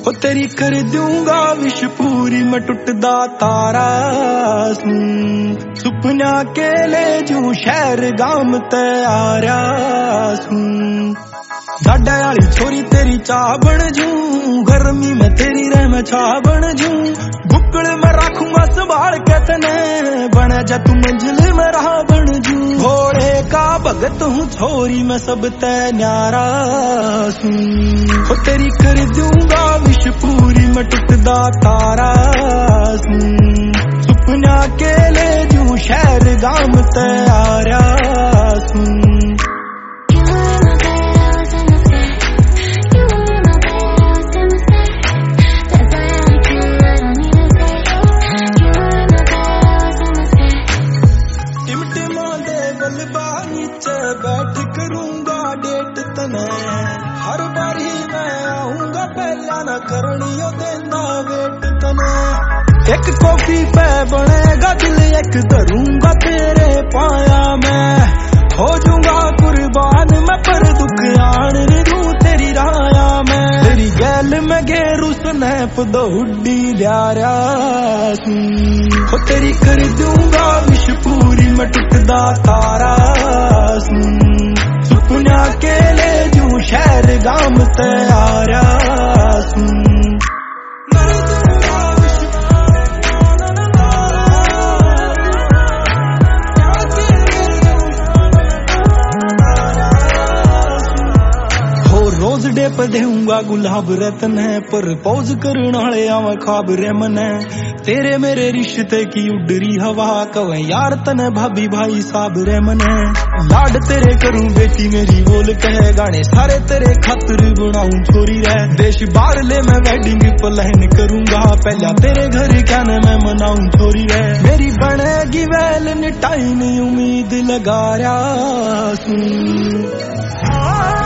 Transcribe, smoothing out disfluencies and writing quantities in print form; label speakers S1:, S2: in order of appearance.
S1: हो तेरी कर दूंगा विश पूरी मैं टुटदा तारा सुपना के ले जू शहर गाम ते आ रहा डाडा वाली छोरी तेरी चाह बन जू गर्मी में तेरी रह मैं छा बन जू बुकड़ में रखूंगा संभाल के तने बने जा तू मंजिल में रहा बन जू घोड़े का भगत हूँ छोरी मैं सब ते न्यारा हो तेरी कर दूंगा विश पूरी मैं टुटदा तारा सुपना के ले जू शहर गाम ते आ रहा बैठ करूंगा डेट तने हर बारी मैं आऊंगा पहला न करनियो देना वेट तने एक कॉफी पे बनेगा दिल एक धरूंगा तेरे पाया मैं हो जाऊंगा कुर्बान मैं पर दुख आन दूं तेरी राया मैं तेरी गैल में घेरू स्नैप दो हुड्डी ल्यारा हो तेरी कर दूंगा विश पूरी मैं टुटदा तारा सुपना के ले जू शहर गाम ते आ रहा रोज डे पे देऊंगा गुलाब रतन है पर पौज करने वाले आवा ख्वाब रे मन है तेरे मेरे रिश्ते की उडरी हवा कवे यार तने भाभी भाई साहब रे मन है लाड तेरे करूं बेटी मेरी बोल कहे गाने सारे तेरे खातिर बनाऊं छोरी रह देश बाहर ले मैं वेडिंग प्लान करूंगा पहला तेरे घर क्या न मैं मनाऊं छोरी रह मेरी बनेगी वैलेंटाइन उम्मीद लगा रहा